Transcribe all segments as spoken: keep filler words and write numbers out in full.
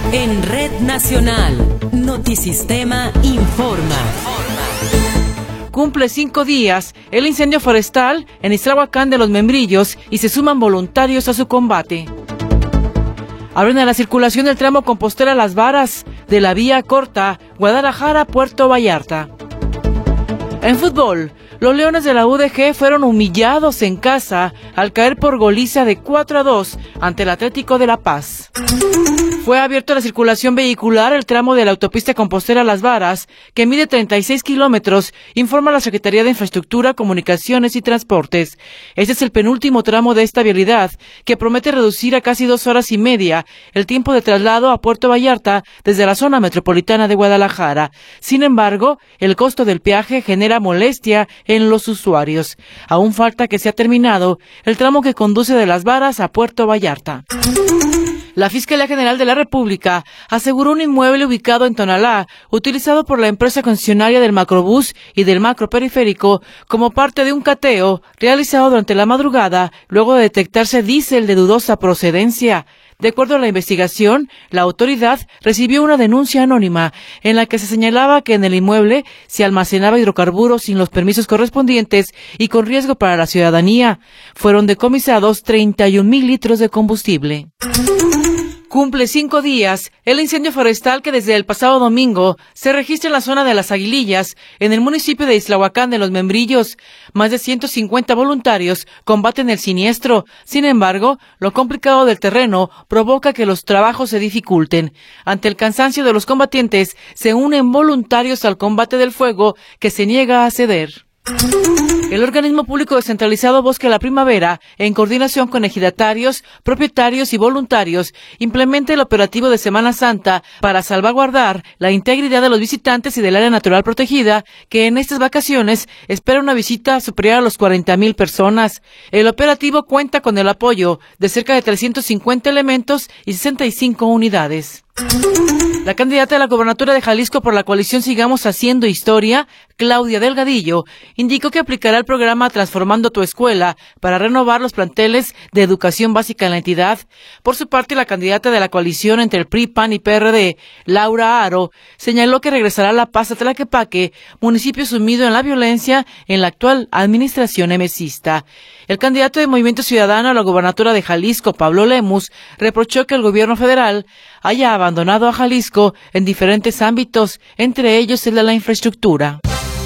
En Red Nacional, Notisistema informa. Cumple cinco días el incendio forestal en Ixtlahuacán de los Membrillos y se suman voluntarios a su combate. Abren a la circulación del tramo Compostela Las Varas de la vía corta Guadalajara-Puerto Vallarta. En fútbol, los Leones de la U D G fueron humillados en casa al caer por goliza de cuatro a dos ante el Atlético de La Paz. Fue abierto a la circulación vehicular el tramo de la autopista Compostela Las Varas, que mide treinta y seis kilómetros, informa la Secretaría de Infraestructura, Comunicaciones y Transportes. Este es el penúltimo tramo de esta vialidad, que promete reducir a casi dos horas y media el tiempo de traslado a Puerto Vallarta desde la zona metropolitana de Guadalajara. Sin embargo, el costo del peaje genera molestia en los usuarios. Aún falta que sea terminado el tramo que conduce de Las Varas a Puerto Vallarta. La Fiscalía General de la República aseguró un inmueble ubicado en Tonalá, utilizado por la empresa concesionaria del Macrobús y del Macroperiférico, como parte de un cateo realizado durante la madrugada, luego de detectarse diésel de dudosa procedencia. De acuerdo a la investigación, la autoridad recibió una denuncia anónima en la que se señalaba que en el inmueble se almacenaba hidrocarburos sin los permisos correspondientes y con riesgo para la ciudadanía. Fueron decomisados treinta y un mil litros de combustible. Cumple cinco días el incendio forestal que desde el pasado domingo se registra en la zona de Las Aguilillas, en el municipio de Ixtlahuacán de los Membrillos. Más de ciento cincuenta voluntarios combaten el siniestro. Sin embargo, lo complicado del terreno provoca que los trabajos se dificulten. Ante el cansancio de los combatientes, se unen voluntarios al combate del fuego que se niega a ceder. El organismo público descentralizado Bosque La Primavera, en coordinación con ejidatarios, propietarios y voluntarios, implementa el operativo de Semana Santa para salvaguardar la integridad de los visitantes y del área natural protegida, que en estas vacaciones espera una visita superior a los cuarenta mil personas. El operativo cuenta con el apoyo de cerca de trescientos cincuenta elementos y sesenta y cinco unidades. La candidata a la gobernatura de Jalisco por la coalición Sigamos Haciendo Historia, Claudia Delgadillo, indicó que aplicará el programa Transformando tu Escuela para renovar los planteles de educación básica en la entidad. Por su parte, la candidata de la coalición entre el P R I, P A N y P R D, Laura Aro, señaló que regresará la paz a Tlaquepaque, municipio sumido en la violencia en la actual administración emesista. El candidato de Movimiento Ciudadano a la gobernatura de Jalisco, Pablo Lemus, reprochó que el gobierno federal haya abandonado a Jalisco en diferentes ámbitos, entre ellos el de la infraestructura.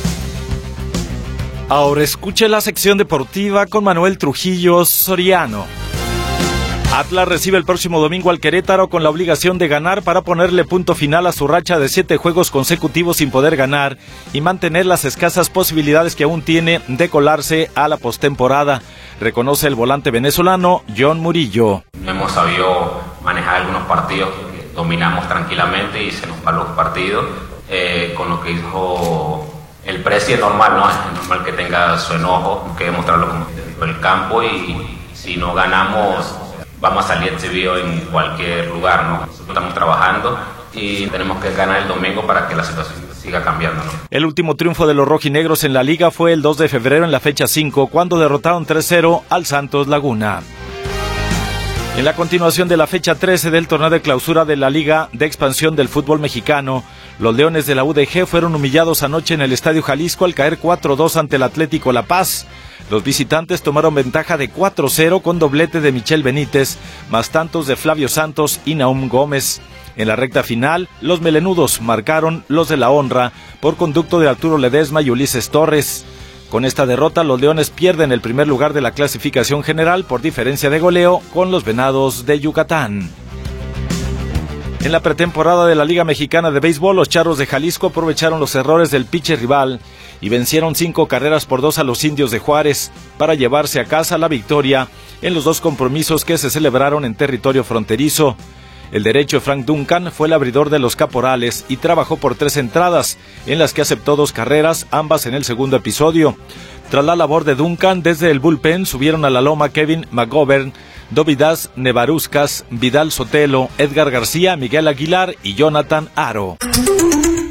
Ahora escuche la sección deportiva con Manuel Trujillo Soriano. Atlas recibe el próximo domingo al Querétaro con la obligación de ganar para ponerle punto final a su racha de siete juegos consecutivos sin poder ganar y mantener las escasas posibilidades que aún tiene de colarse a la postemporada, reconoce el volante venezolano John Murillo. Hemos sabido manejar algunos partidos que dominamos tranquilamente y se nos van los partidos, eh, con lo que dijo el Presi es normal, ¿no? Es normal que tenga su enojo, hay que demostrarlo como en el campo y si no ganamos vamos a salir exhibidos en cualquier lugar, ¿no? Nosotros estamos trabajando y tenemos que ganar el domingo para que la situación siga cambiando, ¿no? El último triunfo de los rojinegros en la liga fue el dos de febrero en la fecha cinco, cuando derrotaron tres cero al Santos Laguna. En la continuación de la fecha trece del torneo de clausura de la Liga de Expansión del Fútbol Mexicano, los Leones de la U D G fueron humillados anoche en el Estadio Jalisco al caer cuatro dos ante el Atlético La Paz. Los visitantes tomaron ventaja de cuatro cero con doblete de Michel Benítez, más tantos de Flavio Santos y Nahum Gómez. En la recta final, los melenudos marcaron los de la honra por conducto de Arturo Ledesma y Ulises Torres. Con esta derrota, los Leones pierden el primer lugar de la clasificación general por diferencia de goleo con los Venados de Yucatán. En la pretemporada de la Liga Mexicana de Béisbol, los Charros de Jalisco aprovecharon los errores del pitcher rival y vencieron cinco carreras por dos a los Indios de Juárez para llevarse a casa la victoria en los dos compromisos que se celebraron en territorio fronterizo. El derecho Frank Duncan fue el abridor de los Caporales y trabajó por tres entradas, en las que aceptó dos carreras, ambas en el segundo episodio. Tras la labor de Duncan, desde el bullpen subieron a la loma Kevin McGovern, Dovidas Nevaruscas, Vidal Sotelo, Edgar García, Miguel Aguilar y Jonathan Aro.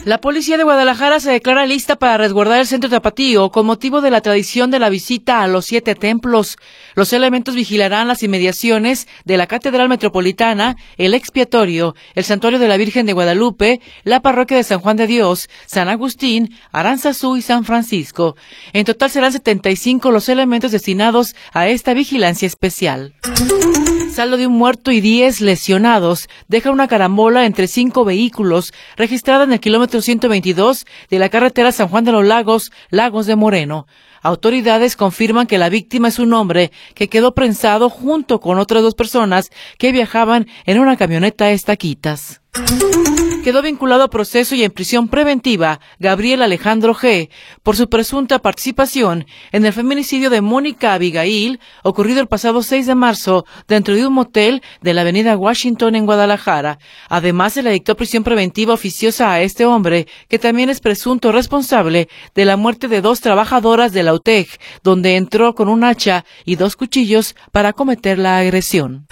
La policía de Guadalajara se declara lista para resguardar el centro tapatío con motivo de la tradición de la visita a los siete templos. Los elementos vigilarán las inmediaciones de la Catedral Metropolitana, el Expiatorio, el Santuario de la Virgen de Guadalupe, la Parroquia de San Juan de Dios, San Agustín, Aranzazú y San Francisco. En total serán setenta y cinco los elementos destinados a esta vigilancia especial. Saldo de un muerto y diez lesionados deja una carambola entre cinco vehículos registrada en el kilómetro ciento veintidós de la carretera San Juan de los Lagos, Lagos de Moreno. Autoridades confirman que la víctima es un hombre que quedó prensado junto con otras dos personas que viajaban en una camioneta estaquitas. Quedó vinculado a proceso y en prisión preventiva Gabriel Alejandro G. por su presunta participación en el feminicidio de Mónica Abigail, ocurrido el pasado seis de marzo dentro de un motel de la avenida Washington en Guadalajara. Además, se le dictó prisión preventiva oficiosa a este hombre, que también es presunto responsable de la muerte de dos trabajadoras de la U T E C, donde entró con un hacha y dos cuchillos para cometer la agresión.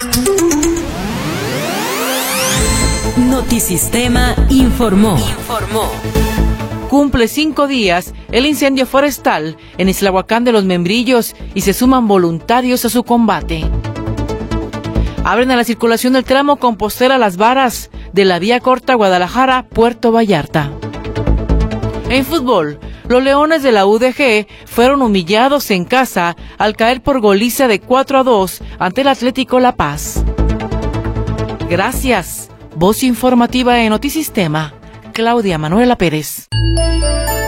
Notisistema informó. Informó. Cumple cinco días el incendio forestal en Islahuacán de los Membrillos y se suman voluntarios a su combate. Abren a la circulación del tramo Compostela Las Varas de la vía corta Guadalajara-Puerto Vallarta. En fútbol, los Leones de la U D G fueron humillados en casa al caer por goliza de cuatro a dos ante el Atlético La Paz. Gracias. Voz informativa en Notisistema, Claudia Manuela Pérez.